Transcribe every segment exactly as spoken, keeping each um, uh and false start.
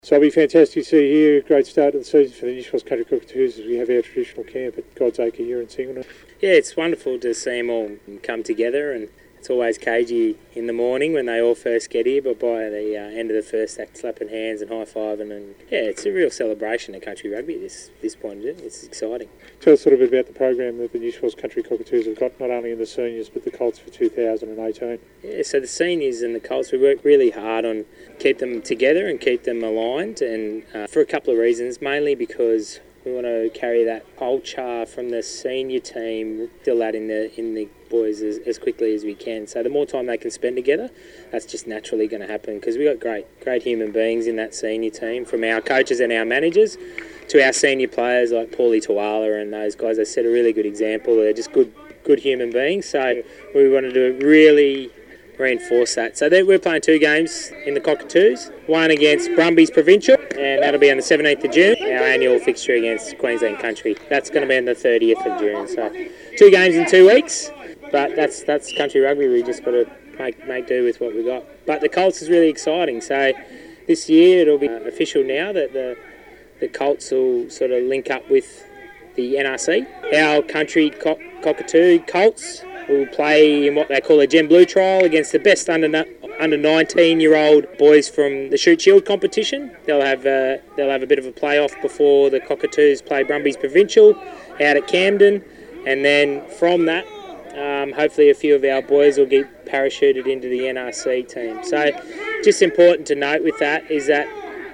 So it'll be fantastic to see you here. Great start to the season for the New South Wales Country Cockatoos as we have our traditional camp at God's Acre here in Singleton. Yeah, it's wonderful to see them all come together, and it's always cagey in the morning when they all first get here, but by the uh, end of the first act, slapping hands and high-fiving, and yeah, it's a real celebration of country rugby at this, this point of it. It's exciting. Tell us a little bit about the program that the New South Wales Country Cockatoos have got, not only in the seniors but the Colts for two thousand eighteen. Yeah, so the seniors and the Colts, we work really hard on keep them together and keep them aligned, and uh, for a couple of reasons, mainly because we want to carry that culture from the senior team, still that in the in the boys as, as quickly as we can. So the more time they can spend together, that's just naturally going to happen, because we've got great great human beings in that senior team, from our coaches and our managers to our senior players like Paulie Tuala and those guys. They set a really good example. They're just good good human beings. So we wanted to really reinforce that. So we're playing two games in the Cockatoos, one against Brumbies Provincial, and that'll be on the seventeenth of June, our annual fixture against Queensland Country. That's going to be on the thirtieth of June. So two games in two weeks, but that's that's country rugby. We just got to make, make do with what we got. But the Colts is really exciting. So this year it'll be official now that the, the Colts will sort of link up with the N R C. Our country co- Cockatoo Colts will play in what they call a Gem Blue trial against the best under under nineteen year old boys from the Shoot Shield competition. They'll have uh, they'll have a bit of a playoff before the Cockatoos play Brumbies Provincial out at Camden, and then from that, um, hopefully a few of our boys will get parachuted into the N R C team. So, just important to note with that is that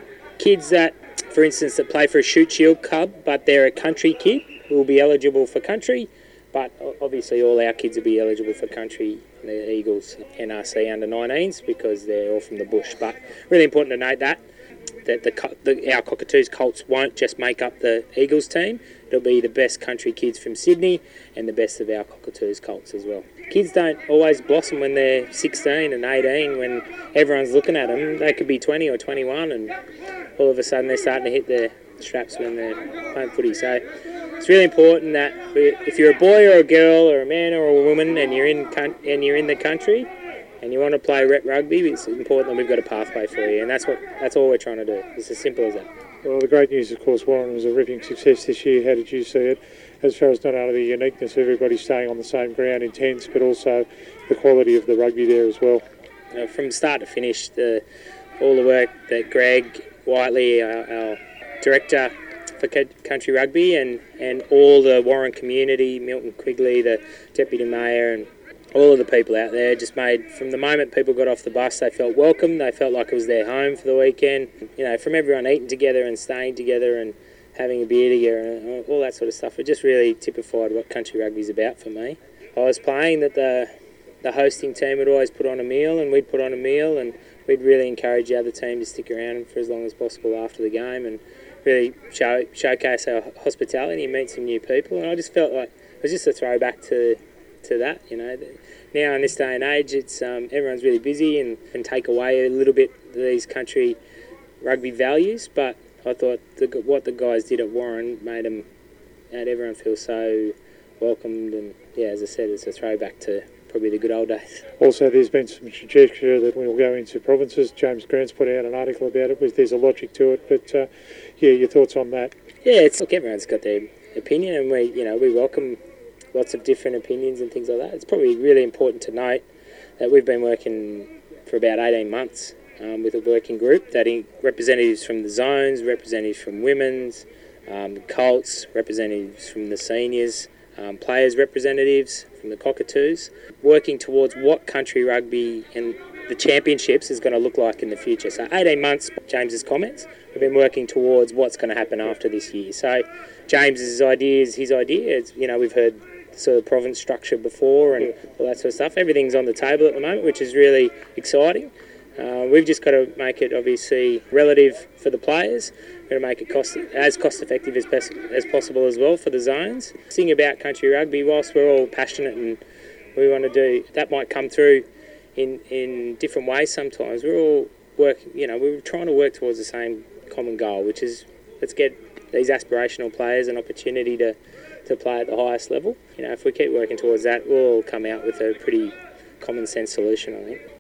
kids that, for instance, that play for a Shoot Shield club but they're a country kid will be eligible for country. But obviously all our kids will be eligible for country, the Eagles N R C under nineteens, because they're all from the bush. But really important to note that, that the, the our Cockatoos Colts won't just make up the Eagles team. It'll be the best country kids from Sydney and the best of our Cockatoos Colts as well. Kids don't always blossom when they're sixteen and eighteen, when everyone's looking at them. They could be twenty or twenty-one, and all of a sudden they're starting to hit their straps when they're playing footy. So it's really important that if you're a boy or a girl or a man or a woman and you're in and you're in the country and you want to play rep rugby, it's important that we've got a pathway for you, and that's what that's all we're trying to do. It's as simple as that. Well, the great news, of course, Warren, was a ripping success this year. How did you see it, as far as not only the uniqueness of everybody staying on the same ground in tents, but also the quality of the rugby there as well? Uh, from start to finish, the, all the work that Greg Whiteley, our, our director for country rugby, and, and all the Warren community, Milton Quigley, the deputy mayor, and all of the people out there just made, from the moment people got off the bus, they felt welcome, they felt like it was their home for the weekend. You know, from everyone eating together and staying together and having a beer together and all that sort of stuff, it just really typified what country rugby's about for me. I was playing that the the hosting team would always put on a meal, and we'd put on a meal, and we'd really encourage the other team to stick around for as long as possible after the game and really show, showcase our hospitality and meet some new people. And I just felt like it was just a throwback to to that, you know. Now in this day and age, it's um, everyone's really busy and can take away a little bit these country rugby values, but I thought the, what the guys did at Warren made them, made everyone feel so welcomed, and yeah, as I said, it's a throwback to probably the good old days. Also, there's been some conjecture that we'll go into provinces. James Grant's put out an article about it. There's a logic to it, but uh, yeah, your thoughts on that? Yeah, it's look, everyone's got their opinion, and we, you know, we welcome lots of different opinions and things like that. It's probably really important to note that we've been working for about eighteen months um, with a working group that in representatives from the zones, representatives from women's, um, Colts, representatives from the seniors, um, players representatives from the Cockatoos, working towards what country rugby and the championships is going to look like in the future. So eighteen months, James's comments, we've been working towards what's going to happen after this year. So James's idea is his idea. It's, you know, we've heard sort of province structure before and all that sort of stuff. Everything's on the table at the moment, which is really exciting. Uh, we've just got to make it obviously relative for the players. We've got to make it cost as cost effective as, pes- as possible as well for the zones. The thing about country rugby, whilst we're all passionate and we want to do, that might come through in, in different ways sometimes. We're all work, you know, we're trying to work towards the same common goal, which is let's get these aspirational players an opportunity to to play at the highest level. You know, if we keep working towards that, we'll come out with a pretty common sense solution, I think.